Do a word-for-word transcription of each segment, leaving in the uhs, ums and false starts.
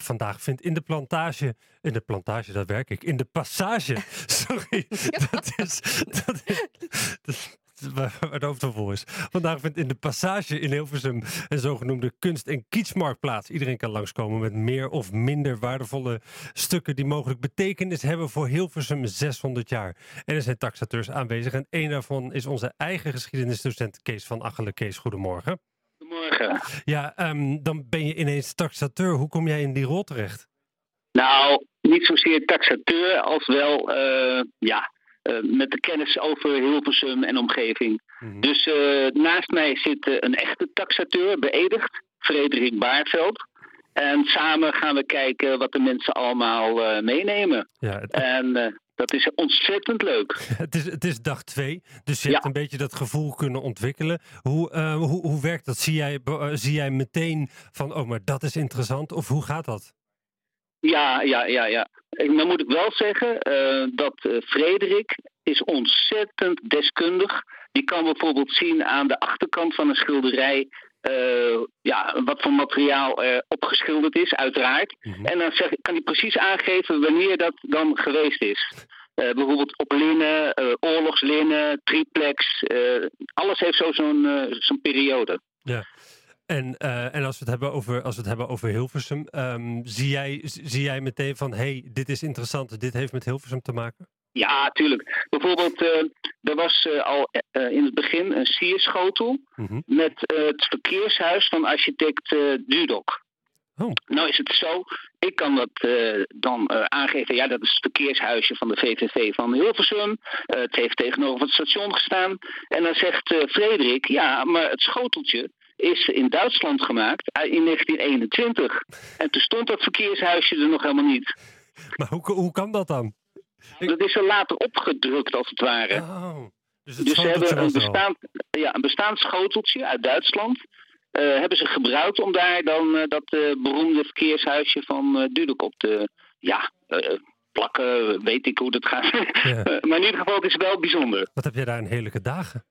vandaag vindt in de plantage... In de plantage, daar werk ik. In de passage. Sorry. Dat is... Dat is, dat is waar het hoofd van vol is. Vandaag vindt in de passage in Hilversum een zogenoemde kunst- en kietsmarkt plaats. Iedereen kan langskomen met meer of minder waardevolle stukken die mogelijk betekenis hebben voor Hilversum zeshonderd jaar. En er zijn taxateurs aanwezig en één daarvan is onze eigen geschiedenisdocent Kees van Achelen. Kees, goedemorgen. Goedemorgen. Ja, um, dan ben je ineens taxateur. Hoe kom jij in die rol terecht? Nou, niet zozeer taxateur als wel uh, ja, uh, met de kennis over Hilversum en omgeving. Mm-hmm. Dus uh, naast mij zit uh, een echte taxateur, beëdigd, Frederik Baarveld. En samen gaan we kijken wat de mensen allemaal uh, meenemen. Ja, het... En uh, dat is ontzettend leuk. Het is, het is dag twee, dus je hebt ja. een beetje dat gevoel kunnen ontwikkelen. Hoe, uh, hoe, hoe werkt dat? Zie jij, uh, zie jij meteen van, oh, maar dat is interessant? Of hoe gaat dat? Ja, ja, ja, ja. Dan moet ik wel zeggen uh, dat uh, Frederik is ontzettend deskundig. Die kan bijvoorbeeld zien aan de achterkant van een schilderij uh, ja, wat voor materiaal er opgeschilderd is, uiteraard. Mm-hmm. En dan zeg, kan hij precies aangeven wanneer dat dan geweest is. Uh, bijvoorbeeld op linnen, uh, oorlogslinnen, triplex. Uh, alles heeft zo zo'n, uh, zo'n periode. Ja. En, uh, en als we het hebben over, als we het hebben over Hilversum, um, zie, jij, zie jij meteen van, hé, hey, dit is interessant, dit heeft met Hilversum te maken? Ja, tuurlijk. Bijvoorbeeld, uh, er was uh, al uh, in het begin een sierschotel mm-hmm. met uh, het verkeershuis van architect uh, Dudok. Oh. Nou is het zo, ik kan dat uh, dan uh, aangeven, ja, dat is het verkeershuisje van de V V V van Hilversum. Uh, het heeft tegenover het station gestaan. En dan zegt uh, Frederik, ja, maar het schoteltje is in Duitsland gemaakt in negentien eenentwintig. En toen stond dat verkeershuisje er nog helemaal niet. Maar hoe, hoe kan dat dan? Dat is er later opgedrukt, als het ware. Oh, dus het dus ze hebben een bestaand, ja, een bestaand schoteltje uit Duitsland. Uh, hebben ze gebruikt om daar dan uh, dat uh, beroemde verkeershuisje van uh, Dudok op te ja, uh, plakken. Weet ik hoe dat gaat. Ja. Maar in ieder geval, het is wel bijzonder. Wat heb jij daar een heerlijke dagen?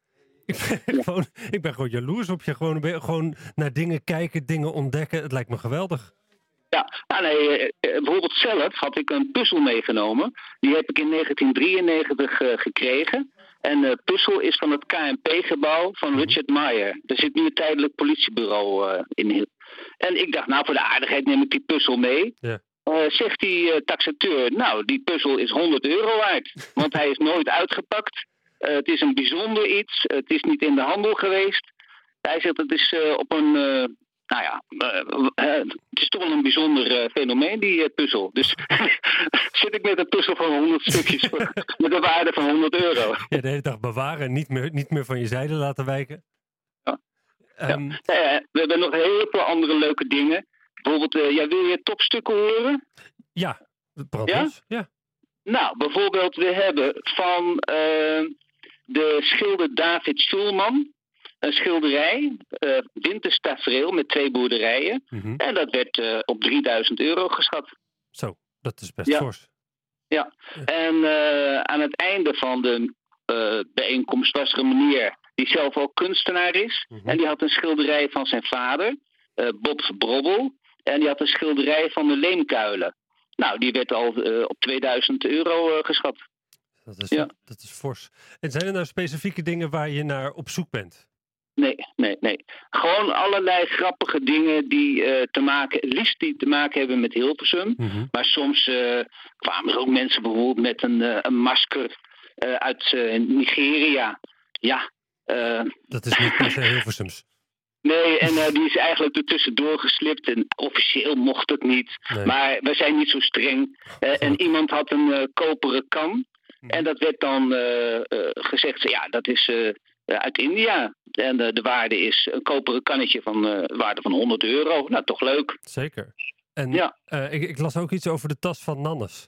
Ik ben, ja. gewoon, ik ben gewoon jaloers op je. Gewoon, gewoon naar dingen kijken, dingen ontdekken. Het lijkt me geweldig. Ja, ah, nee, bijvoorbeeld zelf had ik een puzzel meegenomen. Die heb ik in negentien drieënnegentig uh, gekregen. En de uh, puzzel is van het K N P-gebouw van Richard Meyer. Er zit nu een tijdelijk politiebureau uh, in. En ik dacht, nou, voor de aardigheid neem ik die puzzel mee. Ja. Uh, zegt die uh, taxateur, nou, die puzzel is honderd euro waard. Want hij is nooit uitgepakt. Uh, het is een bijzonder iets. Uh, het is niet in de handel geweest. Hij zegt, het is uh, op een... Uh, nou ja, uh, uh, het is toch wel een bijzonder uh, fenomeen, die uh, puzzel. Dus zit ik met een puzzel van honderd stukjes met een waarde van honderd euro. Ja, de hele dag bewaren en niet meer, niet meer van je zijde laten wijken. Ja. Um, ja. Ja, we hebben nog heel veel andere leuke dingen. Bijvoorbeeld, uh, ja, wil je topstukken horen? Ja, brandlos. Ja? Ja. Nou, bijvoorbeeld, we hebben van uh, de schilder David Schulman een schilderij, uh, winterstafereel met twee boerderijen. Mm-hmm. En dat werd uh, op drieduizend euro geschat. Zo, dat is best ja. fors. Ja, ja. En uh, aan het einde van de uh, bijeenkomst was er een meneer die zelf ook kunstenaar is. Mm-hmm. En die had een schilderij van zijn vader, uh, Bob Brobbel. En die had een schilderij van de Leemkuilen. Nou, die werd al uh, op tweeduizend euro uh, geschat. Dat is, ja. dat is fors. En zijn er nou specifieke dingen waar je naar op zoek bent? Nee, nee, nee. Gewoon allerlei grappige dingen die uh, te maken, liefst die te maken hebben met Hilversum. Mm-hmm. Maar soms uh, kwamen er ook mensen bijvoorbeeld met een, uh, een masker uh, uit uh, Nigeria. Ja. Uh, dat is niet per se Hilversums. Nee, en uh, die is eigenlijk er tussendoor geslipt en officieel mocht het niet. Nee. Maar we zijn niet zo streng. Uh, en iemand had een uh, koperen kan. Mm-hmm. En dat werd dan uh, uh, gezegd, ja, dat is uh, uit India. En uh, de waarde is een koperen kannetje van uh, waarde van honderd euro. Nou, toch leuk. Zeker. En ja. uh, ik, ik las ook iets over de tas van Nannes.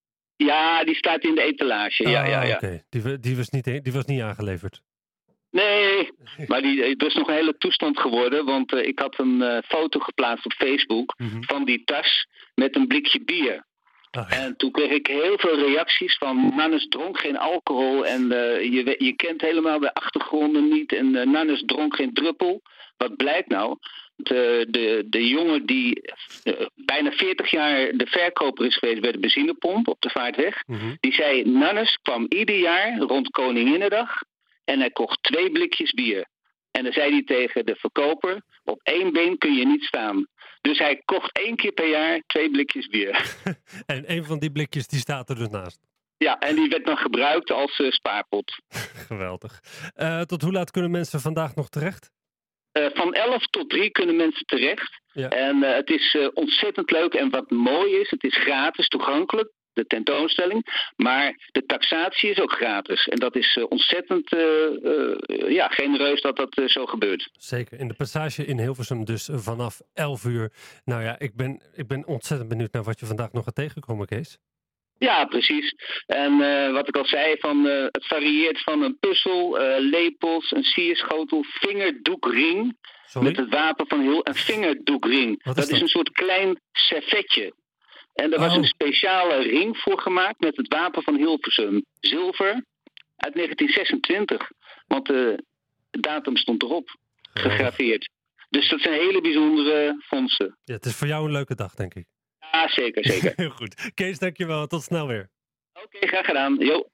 Ja, die staat in de etalage. Oh, ja, ja, ja. Okay. Die, die, was niet, die was niet aangeleverd. Nee, maar die, het is nog een hele toestand geworden. Want uh, ik had een uh, foto geplaatst op Facebook mm-hmm. van die tas met een blikje bier. Oh, ja. En toen kreeg ik heel veel reacties van Nannes dronk geen alcohol en uh, je, je kent helemaal de achtergronden niet en uh, Nannes dronk geen druppel. Wat blijkt nou? De, de, de jongen die uh, bijna veertig jaar de verkoper is geweest bij de benzinepomp op de Vaartweg. Mm-hmm. Die zei, Nannes kwam ieder jaar rond Koninginnedag en hij kocht twee blikjes bier. En dan zei hij tegen de verkoper, op één been kun je niet staan. Dus hij kocht één keer per jaar twee blikjes bier. En een van die blikjes die staat er dus naast. Ja, en die werd dan gebruikt als uh, spaarpot. Geweldig. Uh, tot hoe laat kunnen mensen vandaag nog terecht? Uh, van elf tot drie kunnen mensen terecht. Ja. En uh, het is uh, ontzettend leuk. En wat mooi is, het is gratis toegankelijk, de tentoonstelling. Maar de taxatie is ook gratis. En dat is uh, ontzettend uh, uh, ja, genereus dat dat uh, zo gebeurt. Zeker. In de Passage in Hilversum dus vanaf elf uur. Nou ja, ik ben, ik ben ontzettend benieuwd naar wat je vandaag nog gaat tegenkomen, Kees. Ja, precies. En uh, wat ik al zei, van, uh, het varieert van een puzzel, uh, lepels, een sierschotel, vingerdoekring. Sorry? Met het wapen van heel... Een vingerdoekring. Dat, dat is een soort klein servetje. En er was oh. een speciale ring voor gemaakt met het wapen van Hilversum. Zilver uit negentien zesentwintig. Want de datum stond erop. Gegraveerd. Dus dat zijn hele bijzondere vondsten. Ja, het is voor jou een leuke dag, denk ik. Ja, zeker, zeker. Heel goed. Kees, dankjewel. Tot snel weer. Oké, okay, graag gedaan. Jo.